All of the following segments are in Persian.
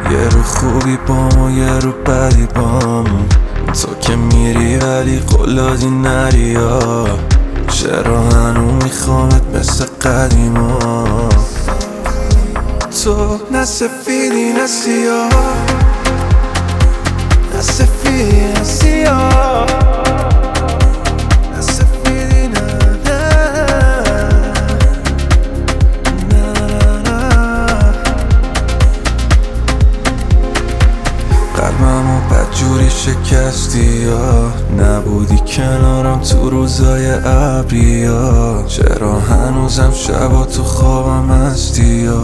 یه رو خوبی بام و یه رو بدی بام. تو که میری ولی قلادی نری ها. چرا هنو میخوامت مثل قدیما؟ تو نه سفیدی نه سیاه، نه سفیدی نه سیاه، نه سفیدی نه قلبمو بدجوری شکستی یا نبودی کنارم تو روزای ابری ها. چرا هنوزم شبا تو خوابم هستی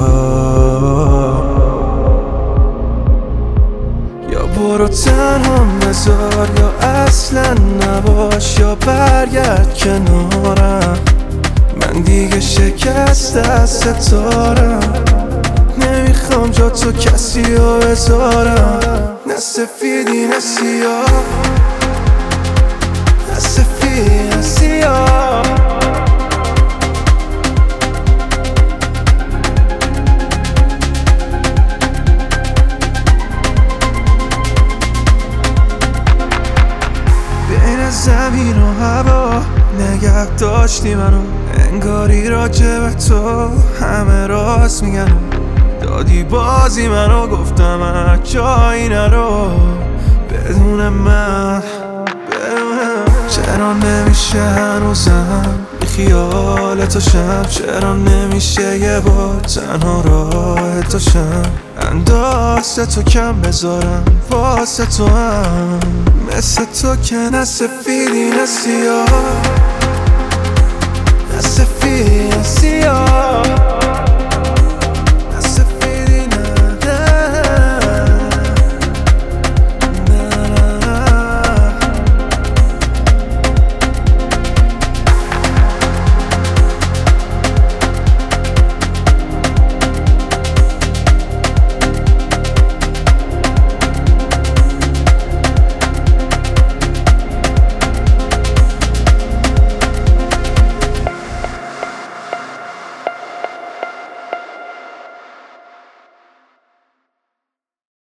یا برو تنهام بذار یا اصلا نباش یا برگرد کنارم. من دیگه شکست از ستارم، نمیخوام جا تو کسی رو بذارم. نه سفیدی نه سیاه، نه سفیدی نه سیاه. بین زمین و هوا نگه داشتی منو، انگاری راجب تو همه راست میگن. دادی بازی منو گفتم جایی نرو بدون من. چرا نمیشه هنوزم بی خیال تو شم؟ چرا نمیشه یه بار تنها راه تو شم؟ اندازه تو کم بذارم واسه تو هم، مثل تو که نه سفیدی نه سیاه، نه سفیدی